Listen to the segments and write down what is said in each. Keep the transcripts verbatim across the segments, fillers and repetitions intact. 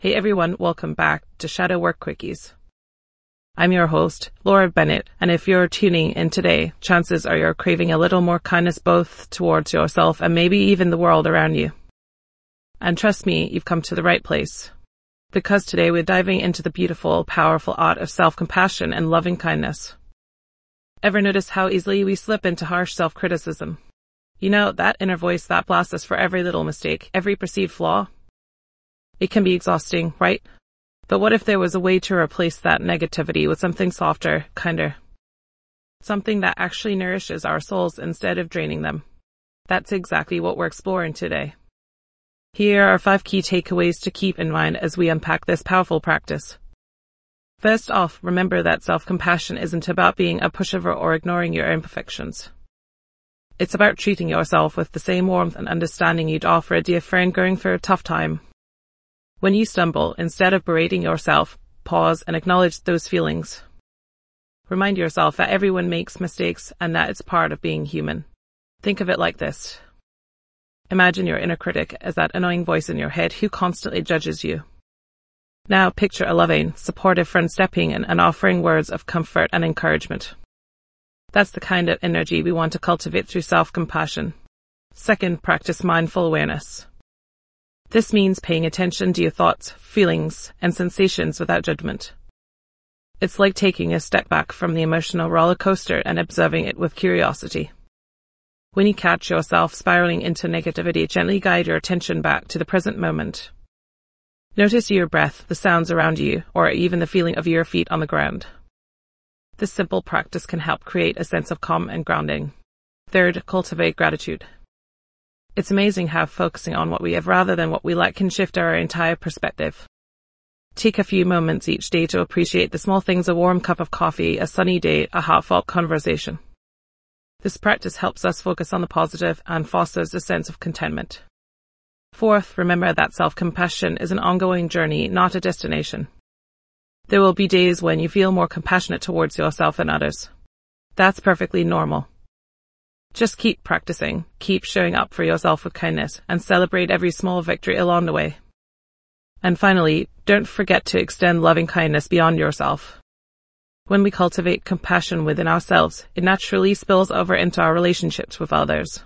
Hey everyone, welcome back to Shadow Work Quickies. I'm your host, Laura Bennett, and if you're tuning in today, chances are you're craving a little more kindness both towards yourself and maybe even the world around you. And trust me, you've come to the right place. Because today we're diving into the beautiful, powerful art of self-compassion and loving kindness. Ever notice how easily we slip into harsh self-criticism? You know, that inner voice that blasts us for every little mistake, every perceived flaw? It can be exhausting, right? But what if there was a way to replace that negativity with something softer, kinder? Something that actually nourishes our souls instead of draining them. That's exactly what we're exploring today. Here are five key takeaways to keep in mind as we unpack this powerful practice. First off, remember that self-compassion isn't about being a pushover or ignoring your imperfections. It's about treating yourself with the same warmth and understanding you'd offer a dear friend going through a tough time. When you stumble, instead of berating yourself, pause and acknowledge those feelings. Remind yourself that everyone makes mistakes and that it's part of being human. Think of it like this. Imagine your inner critic as that annoying voice in your head who constantly judges you. Now picture a loving, supportive friend stepping in and offering words of comfort and encouragement. That's the kind of energy we want to cultivate through self-compassion. Second, practice mindful awareness. This means paying attention to your thoughts, feelings, and sensations without judgment. It's like taking a step back from the emotional roller coaster and observing it with curiosity. When you catch yourself spiraling into negativity, gently guide your attention back to the present moment. Notice your breath, the sounds around you, or even the feeling of your feet on the ground. This simple practice can help create a sense of calm and grounding. Third, cultivate gratitude. It's amazing how focusing on what we have rather than what we lack can shift our entire perspective. Take a few moments each day to appreciate the small things: a warm cup of coffee, a sunny day, a heartfelt conversation. This practice helps us focus on the positive and fosters a sense of contentment. Fourth, remember that self-compassion is an ongoing journey, not a destination. There will be days when you feel more compassionate towards yourself than others. That's perfectly normal. Just keep practicing, keep showing up for yourself with kindness, and celebrate every small victory along the way. And finally, don't forget to extend loving kindness beyond yourself. When we cultivate compassion within ourselves, it naturally spills over into our relationships with others.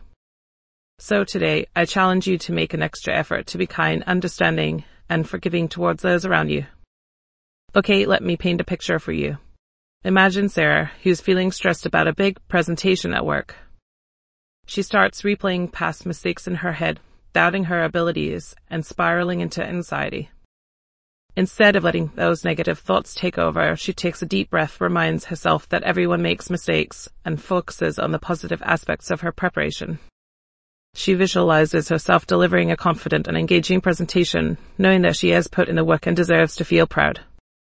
So today, I challenge you to make an extra effort to be kind, understanding, and forgiving towards those around you. Okay, let me paint a picture for you. Imagine Sarah, who's feeling stressed about a big presentation at work. She starts replaying past mistakes in her head, doubting her abilities, and spiraling into anxiety. Instead of letting those negative thoughts take over, she takes a deep breath, reminds herself that everyone makes mistakes, and focuses on the positive aspects of her preparation. She visualizes herself delivering a confident and engaging presentation, knowing that she has put in the work and deserves to feel proud.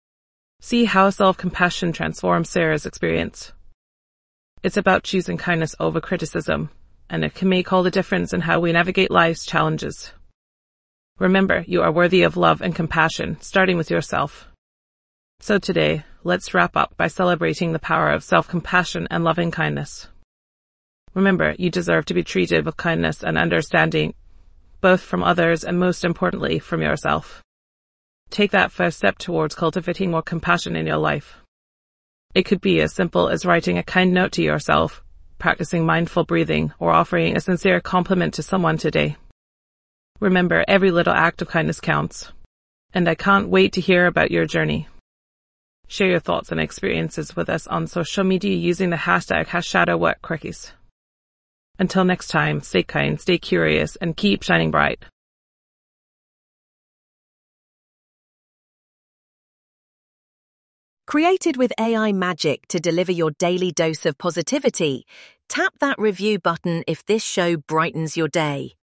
See how self-compassion transforms Sarah's experience. It's about choosing kindness over criticism, and it can make all the difference in how we navigate life's challenges. Remember, you are worthy of love and compassion, starting with yourself. So today, let's wrap up by celebrating the power of self-compassion and loving kindness. Remember, you deserve to be treated with kindness and understanding, both from others and most importantly, from yourself. Take that first step towards cultivating more compassion in your life. It could be as simple as writing a kind note to yourself, practicing mindful breathing, or offering a sincere compliment to someone today. Remember, every little act of kindness counts. And I can't wait to hear about your journey. Share your thoughts and experiences with us on social media using the hashtag ShadowWorkQuickies. Until next time, stay kind, stay curious, and keep shining bright. Created with A I magic to deliver your daily dose of positivity, tap that review button if this show brightens your day.